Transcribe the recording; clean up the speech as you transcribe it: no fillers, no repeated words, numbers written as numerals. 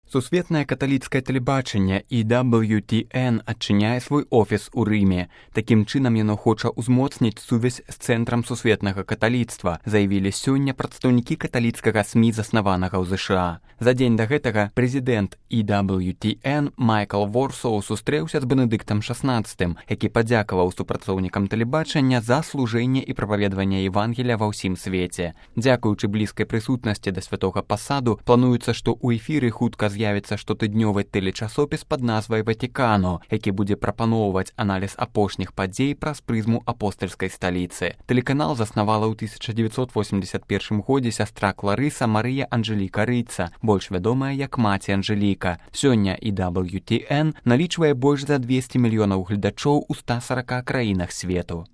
Сусветнае каталіцкае тэлебачанне EWTN адчыняе свой офіс у Рыме. Такім чынам яно хоча ўзмоцніць сувязь з цэнтрам сусветнага каталіцтва, заявілі сёння прадстаўнікі каталіцкага СМІ, заснаванага ў ЗША. За дзень да гэтага прэзідэнт EWTN Майкл Ворсоў сустрэўся з Бенедыктам XVI, які падзякаваў супрацоўнікам тэлебачання за служэнне і прапаведванне Евангелія ва ўсім свеце. Дзякуючы блізкай прысутнасці да святога пасаду, плануецца, што ў эфіры хутка з'явіцца штотыднёвы тэлечасопіс пад назвай «Ватикано», які будзе прапаноўваць аналіз апошніх падзей праз прызму апостальскай сталіцы. Тэлеканал заснавала ў 1981 годзе сястра Кларыса Марыя Анжэліка Рыца, больш вядомая як маці Анжэліка. Сёння EWTN налічвае больш за 200 мільёнаў гледачоў у 140 краінах свету.